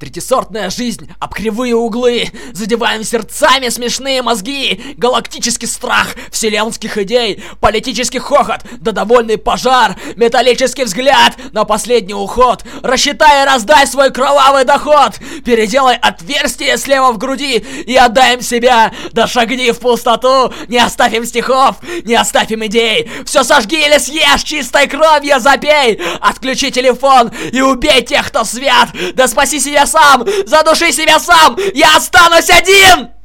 Третисортная жизнь об кривые углы. Задеваем сердцами смешные мозги. Галактический страх вселенских идей. Политический хохот, да довольный пожар. Металлический взгляд на последний уход. Рассчитай и раздай свой кровавый доход. Переделай отверстие слева в груди и отдай им себя. Да шагни в пустоту. Не оставим стихов, не оставим идей. Все сожги или съешь, чистой кровью запей. Отключи телефон и убей тех, кто свят. Да спаси себя сам, задуши себя сам. Я останусь один!